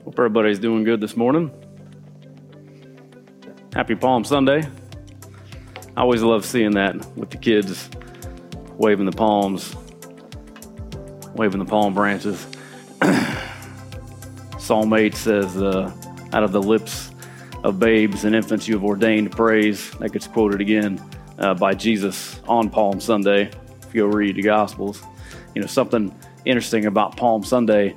Hope everybody's doing good this morning. Happy Palm Sunday. I always love seeing that with the kids waving the palms, waving the palm branches. Psalm 8 says, out of the lips of babes and infants you have ordained praise. That gets quoted again by Jesus on Palm Sunday. If you go read the Gospels, something interesting about Palm Sunday.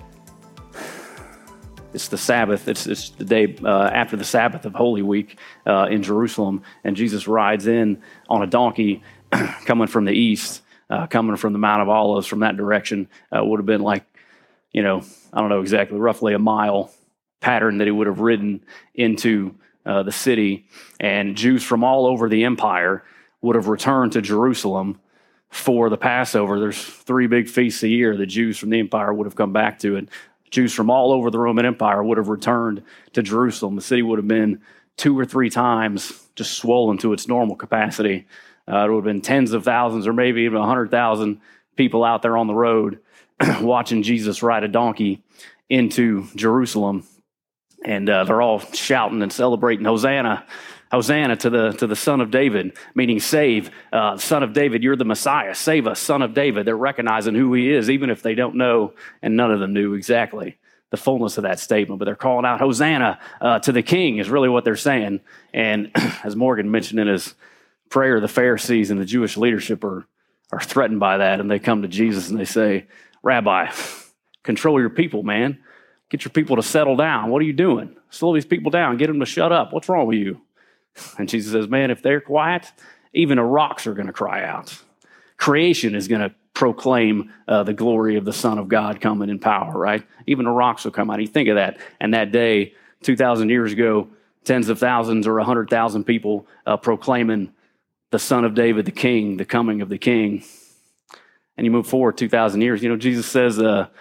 It's the Sabbath. It's the day after the Sabbath of Holy Week in Jerusalem, and Jesus rides in on a donkey coming from the east, coming from the Mount of Olives from that direction. Would have been like, I don't know exactly, roughly a mile pattern that he would have ridden into the city, and Jews from all over the empire would have returned to Jerusalem for the Passover. There's 3 big feasts a year that Jews from the empire would have come back to, and Jews from all over the Roman Empire would have returned to Jerusalem. The city would have been 2 or 3 times just swollen to its normal capacity. It would have been tens of thousands or maybe even 100,000 people out there on the road watching Jesus ride a donkey into Jerusalem. And they're all shouting and celebrating, Hosanna, Hosanna to the Son of David, meaning save, Son of David, you're the Messiah, save us, Son of David. They're recognizing who he is, even if they don't know, and none of them knew exactly the fullness of that statement, but they're calling out Hosanna to the King is really what they're saying. And as Morgan mentioned in his prayer, the Pharisees and the Jewish leadership are threatened by that, and they come to Jesus and they say, Rabbi, control your people, man. Get your people to settle down. What are you doing? Slow these people down. Get them to shut up. What's wrong with you? And Jesus says, man, if they're quiet, even the rocks are going to cry out. Creation is going to proclaim the glory of the Son of God coming in power, right? Even the rocks will come out. You think of that. And that day, 2,000 years ago, tens of thousands or 100,000 people proclaiming the Son of David, the King, the coming of the King. And you move forward 2,000 years. Jesus says,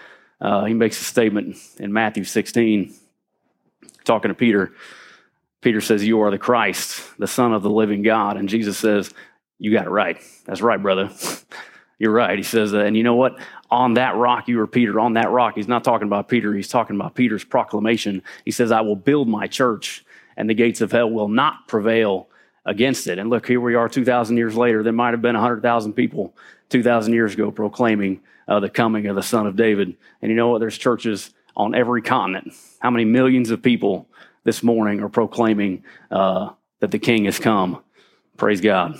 he makes a statement in Matthew 16, talking to Peter. Peter says, you are the Christ, the Son of the living God. And Jesus says, you got it right. That's right, brother. You're right. He says, and you know what? On that rock, you are Peter. On that rock, he's not talking about Peter. He's talking about Peter's proclamation. He says, I will build my church, and the gates of hell will not prevail against it. And look, here we are 2,000 years later. There might have been 100,000 people 2,000 years ago proclaiming the coming of the Son of David. And you know what? There's churches on every continent. How many millions of people this morning are proclaiming that the King has come? Praise God.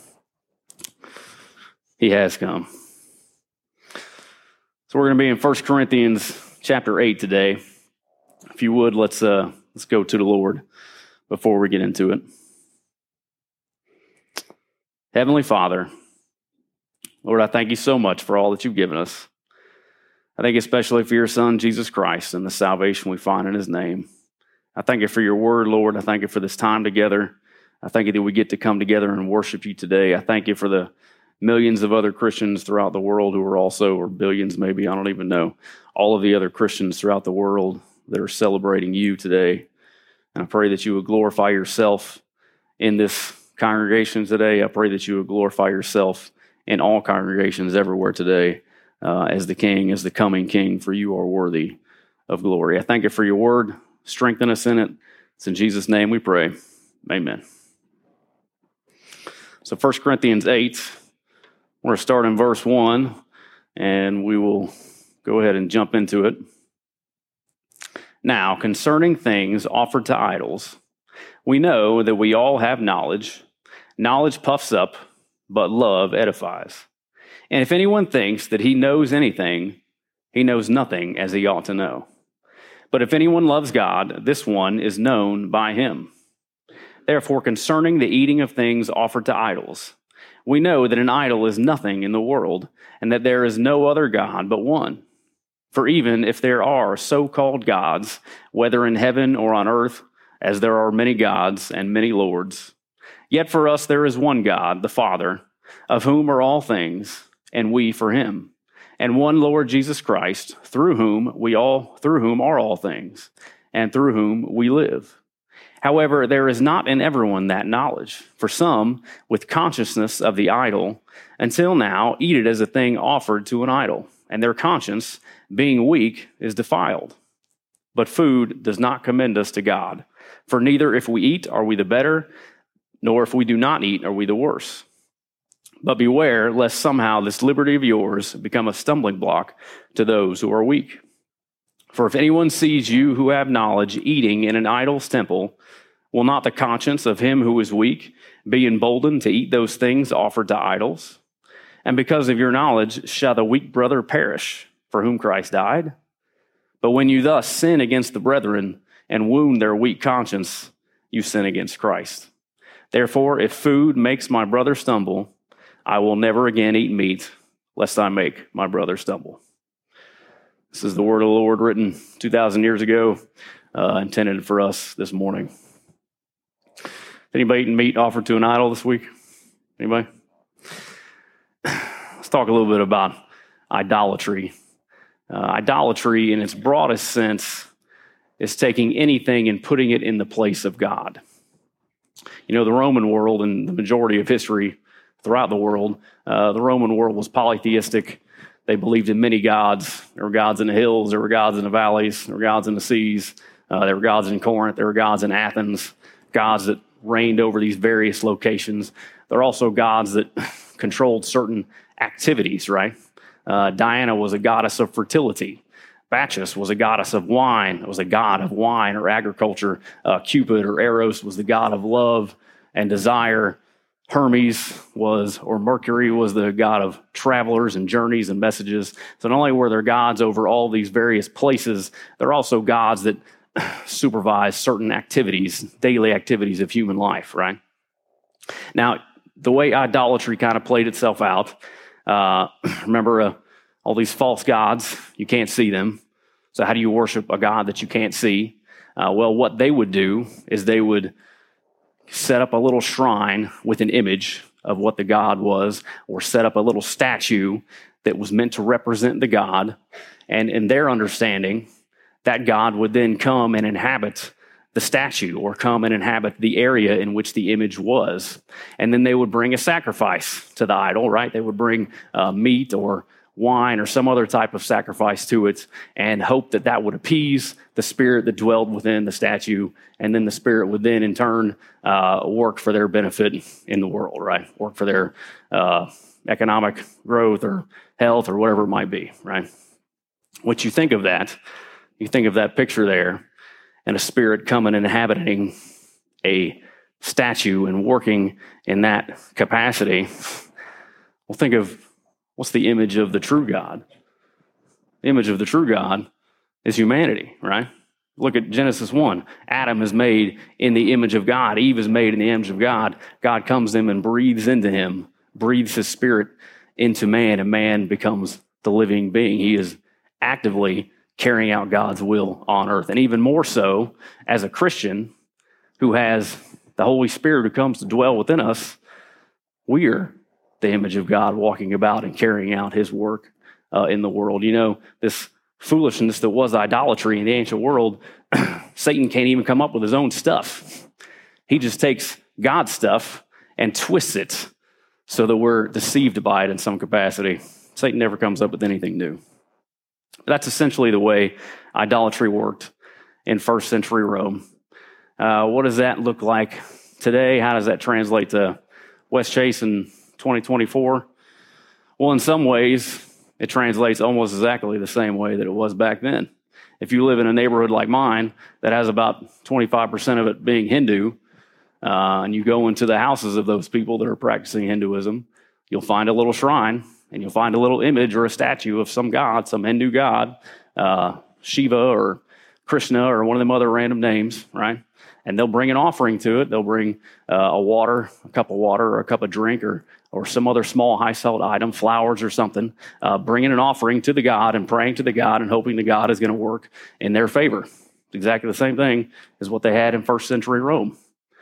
He has come. So we're going to be in 1 Corinthians chapter 8 today. If you would, let's go to the Lord before we get into it. Heavenly Father, Lord, I thank you so much for all that you've given us. I thank you especially for your Son, Jesus Christ, and the salvation we find in his name. I thank you for your word, Lord. I thank you for this time together. I thank you that we get to come together and worship you today. I thank you for the millions of other Christians throughout the world who are also, or billions maybe, I don't even know, all of the other Christians throughout the world that are celebrating you today. And I pray that you would glorify yourself in this congregation today. I pray that you would glorify yourself in all congregations everywhere today as the King, as the coming King, for you are worthy of glory. I thank you for your word. Strengthen us in it. It's in Jesus' name we pray. Amen. So 1 Corinthians 8, we're going to start in verse 1, and we will go ahead and jump into it. Now, concerning things offered to idols, we know that we all have knowledge. Knowledge puffs up, but love edifies. And if anyone thinks that he knows anything, he knows nothing as he ought to know. But if anyone loves God, this one is known by him. Therefore, concerning the eating of things offered to idols, we know that an idol is nothing in the world, and that there is no other God but one. For even if there are so-called gods, whether in heaven or on earth, as there are many gods and many lords, yet for us there is one God, the Father, of whom are all things, and we for him, and one Lord Jesus Christ, through whom are all things, and through whom we live. However, there is not in everyone that knowledge. For some, with consciousness of the idol, until now eat it as a thing offered to an idol, and their conscience, being weak, is defiled. But food does not commend us to God. For neither if we eat are we the better, nor if we do not eat are we the worse. But beware lest somehow this liberty of yours become a stumbling block to those who are weak. For if anyone sees you who have knowledge eating in an idol's temple, will not the conscience of him who is weak be emboldened to eat those things offered to idols? And because of your knowledge shall the weak brother perish, for whom Christ died? But when you thus sin against the brethren and wound their weak conscience, you sin against Christ. Therefore, if food makes my brother stumble, I will never again eat meat, lest I make my brother stumble. This is the word of the Lord written 2,000 years ago, intended for us this morning. Anybody eating meat offered to an idol this week? Anybody? Let's talk a little bit about idolatry. Idolatry, in its broadest sense, is taking anything and putting it in the place of God. You know, the Roman world and the majority of history throughout the world, the Roman world was polytheistic. They believed in many gods. There were gods in the hills. There were gods in the valleys. There were gods in the seas. There were gods in Corinth. There were gods in Athens, gods that reigned over these various locations. There are also gods that controlled certain activities, right? Diana was a goddess of fertility. Bacchus was a goddess of wine. It was a god of wine or agriculture. Cupid or Eros was the god of love and desire. Hermes or Mercury was the god of travelers and journeys and messages. So not only were there gods over all these various places, there are also gods that supervise certain activities, daily activities of human life, right? Now, the way idolatry kind of played itself out, remember all these false gods, you can't see them. So how do you worship a God that you can't see? Well, what they would do is they would set up a little shrine with an image of what the God was, or set up a little statue that was meant to represent the God. And in their understanding, that God would then come and inhabit the statue or come and inhabit the area in which the image was. And then they would bring a sacrifice to the idol, right? They would bring meat or wine or some other type of sacrifice to it and hope that that would appease the spirit that dwelled within the statue. And then the spirit would then in turn work for their benefit in the world, right? Work for their economic growth or health or whatever it might be, right? What you think of that, you think of that picture there and a spirit coming and inhabiting a statue and working in that capacity. Well, think of what's the image of the true God? The image of the true God is humanity, right? Look at Genesis 1. Adam is made in the image of God. Eve is made in the image of God. God comes to him and breathes into him, breathes his spirit into man, and man becomes the living being. He is actively carrying out God's will on earth. And even more so, as a Christian who has the Holy Spirit who comes to dwell within us, we're the image of God walking about and carrying out his work in the world. You know, this foolishness that was idolatry in the ancient world, Satan can't even come up with his own stuff. He just takes God's stuff and twists it so that we're deceived by it in some capacity. Satan never comes up with anything new. That's essentially the way idolatry worked in first century Rome. What does that look like today? How does that translate to West Chase in 2024? Well, in some ways, it translates almost exactly the same way that it was back then. If you live in a neighborhood like mine that has about 25% of it being Hindu, and you go into the houses of those people that are practicing Hinduism, you'll find a little shrine, and you'll find a little image or a statue of some god, some Hindu god, Shiva or Krishna or one of them other random names, right? And they'll bring an offering to it. They'll bring a cup of water or a cup of drink or some other small high salt item, flowers or something, bringing an offering to the god and praying to the god and hoping the god is going to work in their favor. It's exactly the same thing as what they had in first century Rome.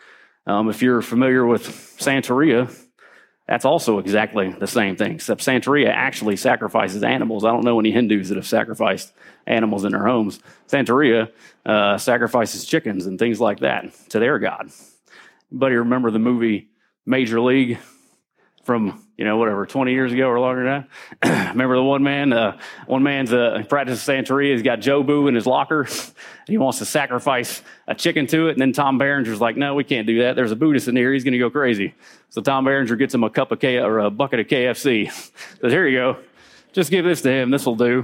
If you're familiar with Santeria, that's also exactly the same thing, except Santeria actually sacrifices animals. I don't know any Hindus that have sacrificed animals in their homes. Santeria sacrifices chickens and things like that to their god. Anybody remember the movie Major League? from, 20 years ago or longer now. Remember the one man's practicing Santeria. He's got Jobu in his locker. He wants to sacrifice a chicken to it. And then Tom Berenger's like, no, we can't do that. There's a Buddhist in here. He's going to go crazy. So Tom Berenger gets him a bucket of KFC. Says, here you go. Just give this to him. This will do,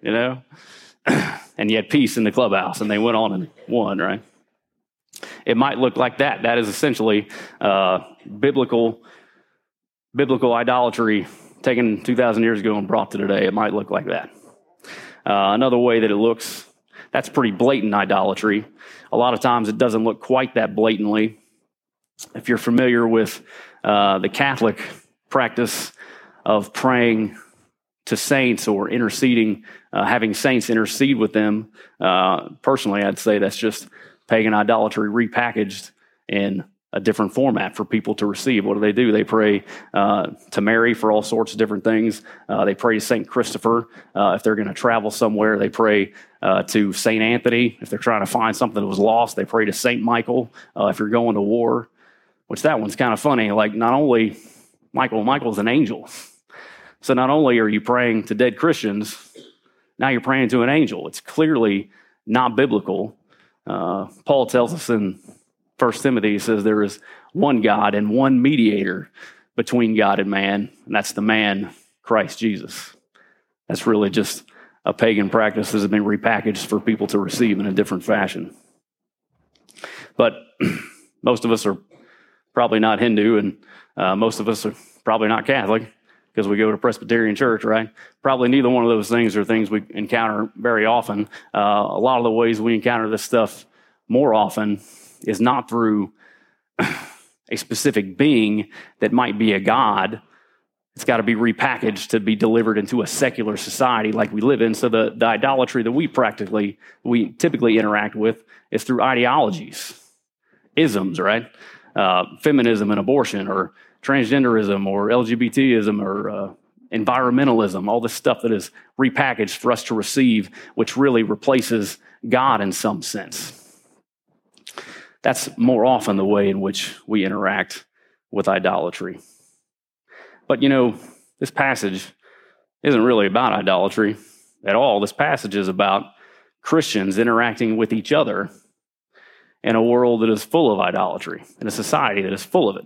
And he had peace in the clubhouse, and they went on and won, right? It might look like that. That is essentially biblical idolatry taken 2,000 years ago and brought to today. It might look like that. Another way that it looks, that's pretty blatant idolatry. A lot of times it doesn't look quite that blatantly. If you're familiar with the Catholic practice of praying to saints or interceding, having saints intercede with them, personally, I'd say that's just pagan idolatry repackaged in a different format for people to receive. What do? They pray to Mary for all sorts of different things. They pray to St. Christopher. If they're going to travel somewhere, they pray to St. Anthony. If they're trying to find something that was lost, they pray to St. Michael. If you're going to war, which that one's kind of funny. Like, not only Michael's an angel. So not only are you praying to dead Christians, now you're praying to an angel. It's clearly not biblical. Paul tells us in 1 Timothy, he says there is one God and one mediator between God and man, and that's the man, Christ Jesus. That's really just a pagan practice that has been repackaged for people to receive in a different fashion. But most of us are probably not Hindu, and most of us are probably not Catholic because we go to Presbyterian church, right? Probably neither one of those things are things we encounter very often. A lot of the ways we encounter this stuff more often is not through a specific being that might be a god. It's got to be repackaged to be delivered into a secular society like we live in. So the idolatry that we typically interact with is through ideologies, isms, right? Feminism and abortion, or transgenderism, or LGBTism, or environmentalism, all this stuff that is repackaged for us to receive, which really replaces God in some sense. That's more often the way in which we interact with idolatry. But this passage isn't really about idolatry at all. This passage is about Christians interacting with each other in a world that is full of idolatry, in a society that is full of it.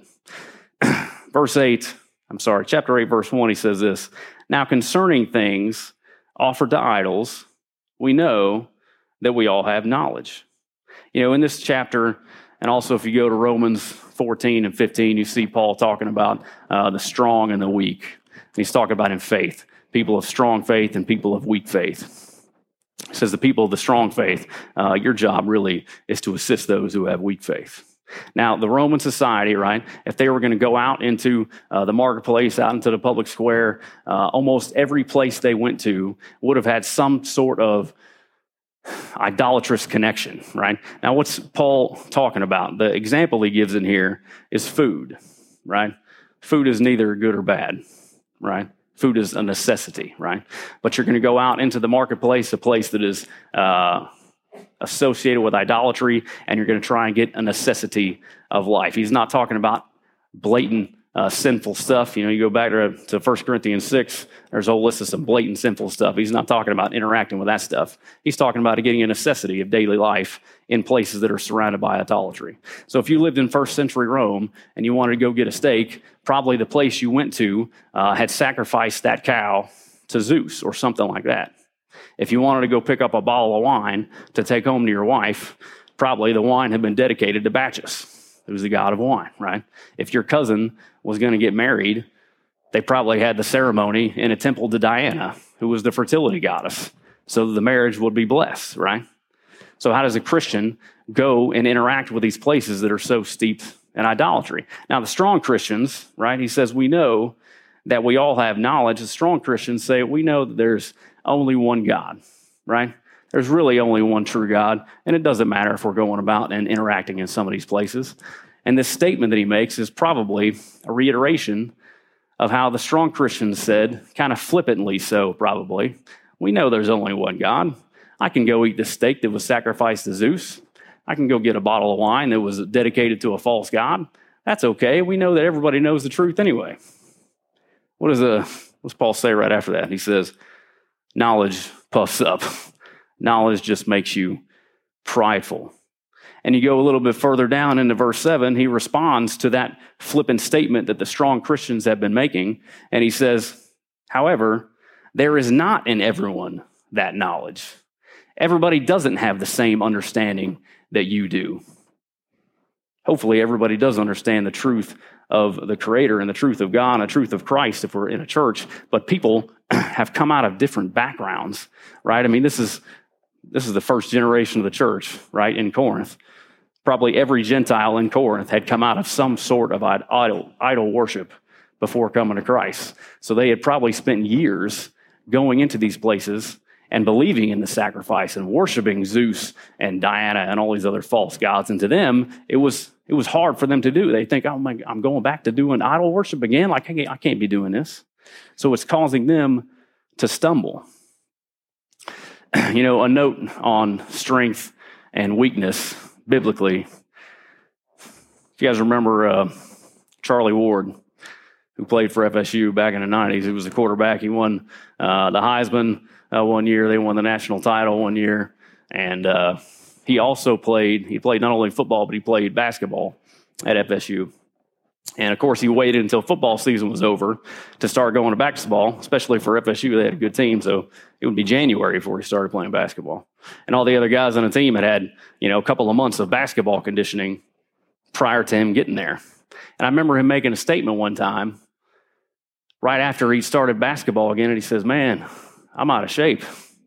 Chapter 8, verse 1, he says this: "Now concerning things offered to idols, we know that we all have knowledge." In this chapter, and also if you go to Romans 14 and 15, you see Paul talking about the strong and the weak. And he's talking about in faith, people of strong faith and people of weak faith. He says the people of the strong faith, your job really is to assist those who have weak faith. Now, the Roman society, right, if they were going to go out into the marketplace, out into the public square, almost every place they went to would have had some sort of idolatrous connection, right? Now, what's Paul talking about? The example he gives in here is food, right? Food is neither good or bad, right? Food is a necessity, right? But you're going to go out into the marketplace, a place that is associated with idolatry, and you're going to try and get a necessity of life. He's not talking about blatant sinful stuff. You go back to 1 Corinthians 6, there's a whole list of some blatant sinful stuff. He's not talking about interacting with that stuff. He's talking about getting a necessity of daily life in places that are surrounded by idolatry. So if you lived in first century Rome and you wanted to go get a steak, probably the place you went to had sacrificed that cow to Zeus or something like that. If you wanted to go pick up a bottle of wine to take home to your wife, probably the wine had been dedicated to Bacchus, who's the god of wine, right? If your cousin was going to get married, they probably had the ceremony in a temple to Diana, who was the fertility goddess, so the marriage would be blessed, right? So how does a Christian go and interact with these places that are so steeped in idolatry? Now, the strong Christians, right, he says, we know that we all have knowledge. The strong Christians say, we know that there's only one God, right? There's really only one true God, and it doesn't matter if we're going about and interacting in some of these places. And this statement that he makes is probably a reiteration of how the strong Christians said, kind of flippantly so probably, we know there's only one God. I can go eat this steak that was sacrificed to Zeus. I can go get a bottle of wine that was dedicated to a false god. That's okay. We know that everybody knows the truth anyway. what's Paul say right after that? He says, knowledge puffs up. Knowledge just makes you prideful. And you go a little bit further down into verse 7, he responds to that flippant statement that the strong Christians have been making. And he says, however, there is not in everyone that knowledge. Everybody doesn't have the same understanding that you do. Hopefully, everybody does understand the truth of the Creator and the truth of God and the truth of Christ if we're in a church. But people have come out of different backgrounds, right? I mean, this is the first generation of the church, right, in Corinth. Probably every Gentile in Corinth had come out of some sort of idol worship before coming to Christ. So they had probably spent years going into these places and believing in the sacrifice and worshiping Zeus and Diana and all these other false gods. And to them, it was hard for them to do. They think, oh my, I'm going back to doing idol worship again? Like, I can't be doing this. So it's causing them to stumble. You know, a note on strength and weakness biblically. If you guys remember Charlie Ward, who played for FSU back in the 90s, he was a quarterback. He won the Heisman one year. They won the national title one year. And he also played not only football, but he played basketball at FSU. And of course, he waited until football season was over to start going to basketball, especially for FSU. They had a good team, so it would be January before he started playing basketball. And all the other guys on the team had a couple of months of basketball conditioning prior to him getting there. And I remember him making a statement one time right after he started basketball again, and he says, "Man, I'm out of shape."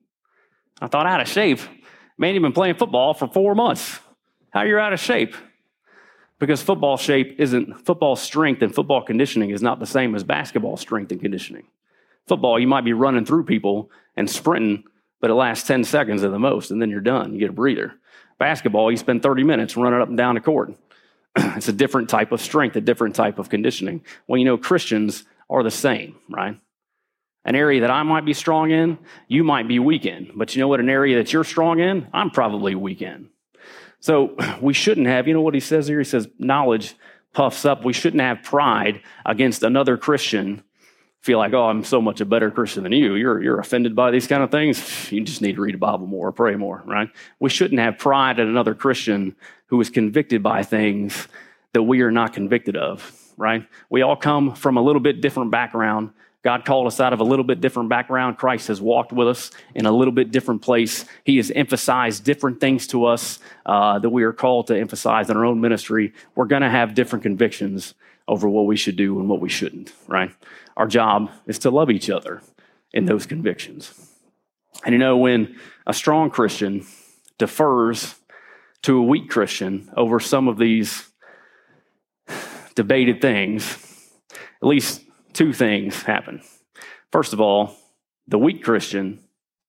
I thought, out of shape? Man, you've been playing football for 4 months. How you're out of shape? Because football strength and football conditioning is not the same as basketball strength and conditioning. Football, you might be running through people and sprinting, but it lasts 10 seconds at the most, and then you're done. You get a breather. Basketball, you spend 30 minutes running up and down the court. It's a different type of strength, a different type of conditioning. Well, Christians are the same, right? An area that I might be strong in, you might be weak in. But you know what? An area that you're strong in, I'm probably weak in. So we shouldn't have, what he says here? He says, knowledge puffs up. We shouldn't have pride against another Christian. Feel like, oh, I'm so much a better Christian than you. You're offended by these kind of things. You just need to read the Bible more, pray more, right? We shouldn't have pride in another Christian who is convicted by things that we are not convicted of, right? We all come from a little bit different background. God called us out of a little bit different background. Christ has walked with us in a little bit different place. He has emphasized different things to us that we are called to emphasize in our own ministry. We're going to have different convictions over what we should do and what we shouldn't, right? Our job is to love each other in those convictions. And when a strong Christian defers to a weak Christian over some of these debated things, at least two things happen. First of all, the weak Christian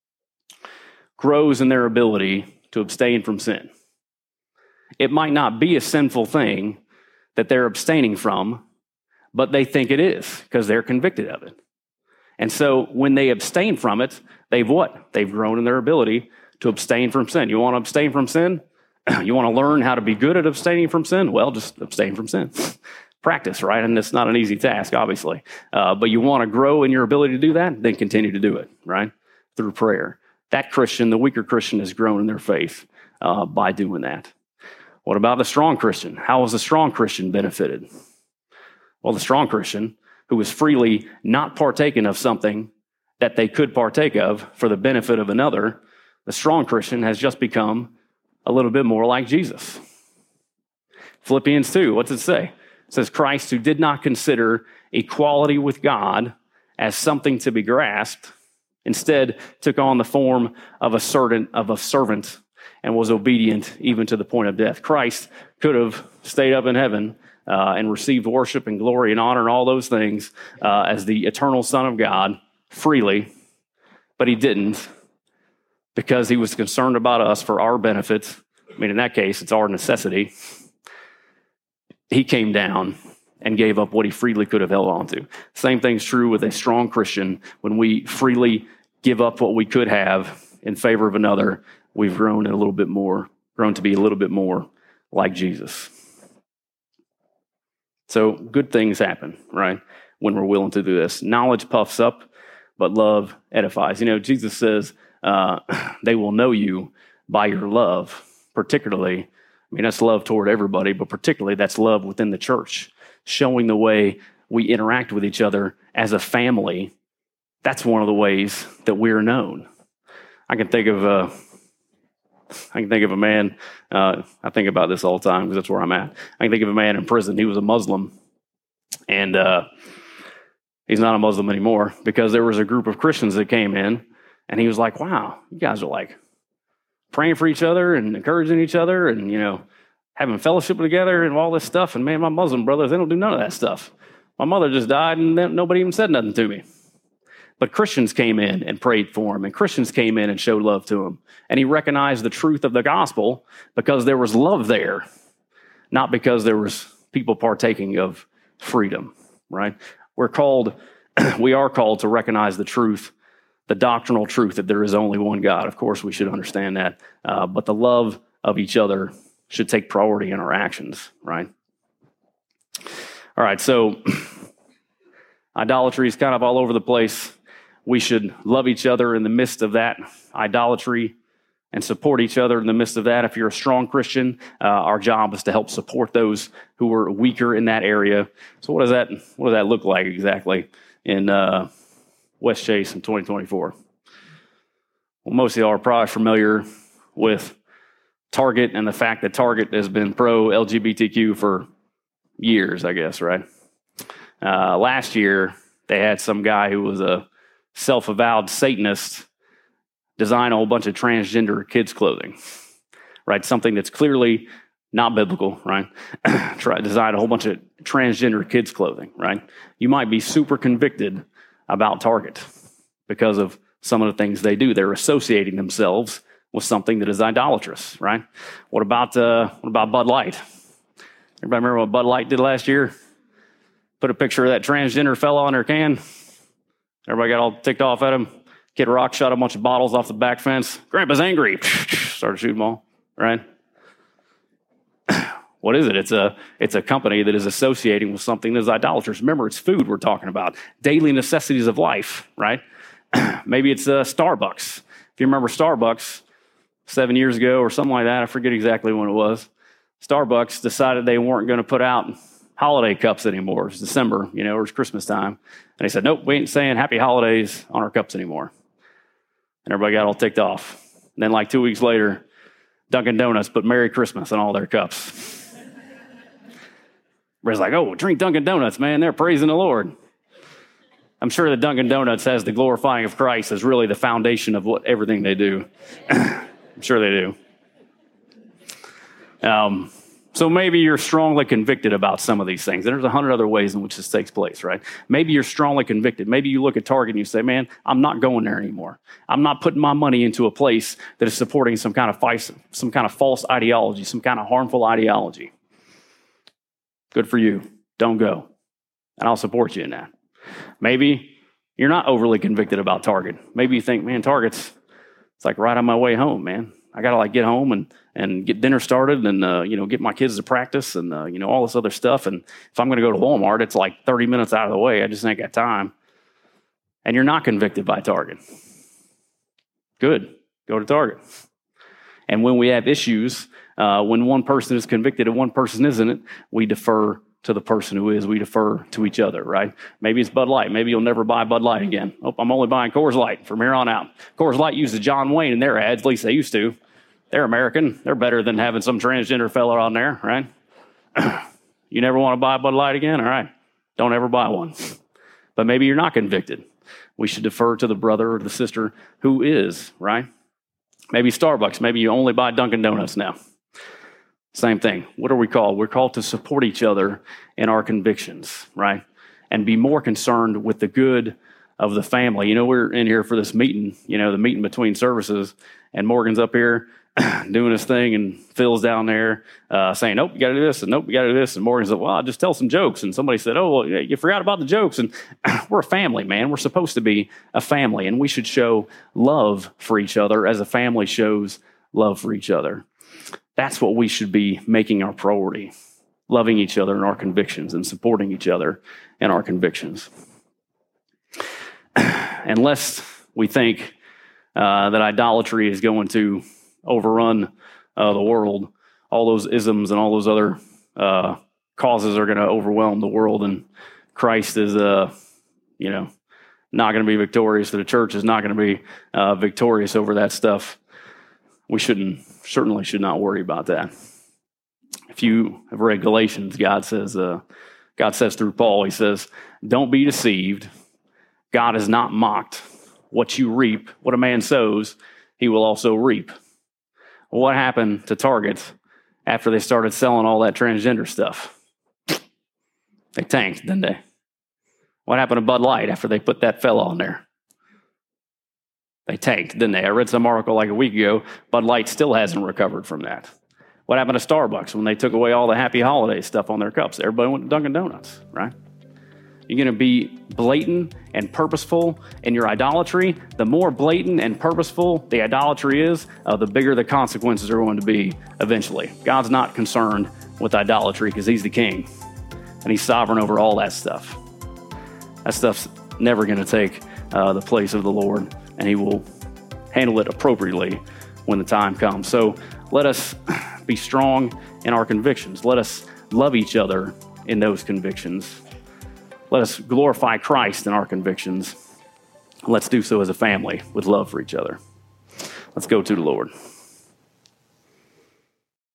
grows in their ability to abstain from sin. It might not be a sinful thing that they're abstaining from, but they think it is because they're convicted of it. And so when they abstain from it, they've what? They've grown in their ability to abstain from sin. You want to abstain from sin? You want to learn how to be good at abstaining from sin? Well, just abstain from sin. Practice, right? And it's not an easy task, obviously. But you want to grow in your ability to do that? Then continue to do it, right? Through prayer. That Christian, the weaker Christian, has grown in their faith by doing that. What about the strong Christian? How has the strong Christian benefited? Well, the strong Christian, who is freely not partaking of something that they could partake of for the benefit of another, the strong Christian has just become a little bit more like Jesus. Philippians 2, what's it say? It says, Christ, who did not consider equality with God as something to be grasped, instead took on the form of a servant and was obedient even to the point of death. Christ could have stayed up in heaven and received worship and glory and honor and all those things as the eternal Son of God freely, but he didn't because he was concerned about us for our benefit. I mean, in that case, it's our necessity. He came down and gave up what he freely could have held on to. Same thing's true with a strong Christian. When we freely give up what we could have in favor of another, we've grown to be a little bit more like Jesus. So good things happen, right? when we're willing to do this. Knowledge puffs up, but love edifies. Jesus says they will know you by your love, particularly. That's love toward everybody, but particularly that's love within the church, showing the way we interact with each other as a family. That's one of the ways that we're known. I can think of a man, I think about this all the time because that's where I'm at. I can think of a man in prison. He was a Muslim, and he's not a Muslim anymore because there was a group of Christians that came in, and he was like, wow, you guys are like praying for each other and encouraging each other and, having fellowship together and all this stuff. And man, my Muslim brothers, they don't do none of that stuff. My mother just died and nobody even said nothing to me. But Christians came in and prayed for him, and Christians came in and showed love to him. And he recognized the truth of the gospel because there was love there, not because there was people partaking of freedom, right? We are called to recognize the truth, the doctrinal truth that there is only one God. Of course, we should understand that. But the love of each other should take priority in our actions, right? All right, so idolatry is kind of all over the place. We should love each other in the midst of that idolatry and support each other in the midst of that. If you're a strong Christian, our job is to help support those who are weaker in that area. So what does that look like exactly in West Chase in 2024? Well, most of y'all are probably familiar with Target and the fact that Target has been pro-LGBTQ for years, I guess, right? Last year, they had some guy who was a self-avowed Satanist design a whole bunch of transgender kids' clothing, right? Something that's clearly not biblical, right? Design a whole bunch of transgender kids' clothing, right? You might be super convicted about Target because of some of the things they do. They're associating themselves with something that is idolatrous, right? What about Bud Light? Everybody remember what Bud Light did last year? Put a picture of that transgender fella on their can. Everybody got all ticked off at him. Kid Rock shot a bunch of bottles off the back fence. Grandpa's angry. Started shooting them all, right? What is it? It's a company that is associating with something that is idolatrous. Remember, it's food we're talking about. Daily necessities of life, right? Maybe it's Starbucks. If you remember Starbucks, 7 years ago or something like that, I forget exactly when it was, Starbucks decided they weren't going to put out holiday cups anymore. It was December, it was Christmas time. And they said, nope, we ain't saying happy holidays on our cups anymore. And everybody got all ticked off. And then like 2 weeks later, Dunkin' Donuts put Merry Christmas on all their cups. Everybody's like, oh, drink Dunkin' Donuts, man. They're praising the Lord. I'm sure that Dunkin' Donuts has the glorifying of Christ as really the foundation of everything they do. I'm sure they do. So maybe you're strongly convicted about some of these things. And there's 100 other ways in which this takes place, right? Maybe you're strongly convicted. Maybe you look at Target and you say, man, I'm not going there anymore. I'm not putting my money into a place that is supporting some kind of false ideology, some kind of harmful ideology. Good for you. Don't go. And I'll support you in that. Maybe you're not overly convicted about Target. Maybe you think, man, Target's like right on my way home, man. I got to get home and get dinner started and, get my kids to practice and, all this other stuff. And if I'm going to go to Walmart, it's like 30 minutes out of the way. I just ain't got time. And you're not convicted by Target. Good. Go to Target. And when we have issues, when one person is convicted and one person isn't, we defer to the person who is. We defer to each other, right? Maybe it's Bud Light. Maybe you'll never buy Bud Light again. Oh, I'm only buying Coors Light from here on out. Coors Light uses John Wayne in their ads. At least they used to. They're American. They're better than having some transgender fella on there, right? You never want to buy Bud Light again? All right. Don't ever buy one. But maybe you're not convicted. We should defer to the brother or the sister who is, right? Maybe Starbucks. Maybe you only buy Dunkin' Donuts now. Same thing. What are we called? We're called to support each other in our convictions, right? And be more concerned with the good of the family. We're in here for this meeting, the meeting between services, and Morgan's up here doing his thing, and Phil's down there saying, nope, you got to do this, and nope, you got to do this. And Morgan's like, well, I'll just tell some jokes. And somebody said, oh, well, you forgot about the jokes. And we're a family, man. We're supposed to be a family, and we should show love for each other as a family shows love for each other. That's what we should be making our priority. loving each other in our convictions and supporting each other in our convictions. Unless we think that idolatry is going to overrun the world, all those isms and all those other causes are going to overwhelm the world, and Christ is, not going to be victorious. The church is not going to be victorious over that stuff. We certainly should not worry about that. If you have read Galatians, God says through Paul, he says, "Don't be deceived. God is not mocked. What you reap, what a man sows, he will also reap." Well, what happened to Target after they started selling all that transgender stuff? They tanked, didn't they? What happened to Bud Light after they put that fella on there? They tanked, didn't they? I read some article like a week ago, Bud Light still hasn't recovered from that. What happened to Starbucks when they took away all the Happy Holiday stuff on their cups? Everybody went to Dunkin' Donuts, right? You're going to be blatant and purposeful in your idolatry. The more blatant and purposeful the idolatry is, the bigger the consequences are going to be eventually. God's not concerned with idolatry because he's the king, and he's sovereign over all that stuff. That stuff's never going to take the place of the Lord, and he will handle it appropriately when the time comes. So let us be strong in our convictions. Let us love each other in those convictions. Let us glorify Christ in our convictions. Let's do so as a family with love for each other. Let's go to the Lord.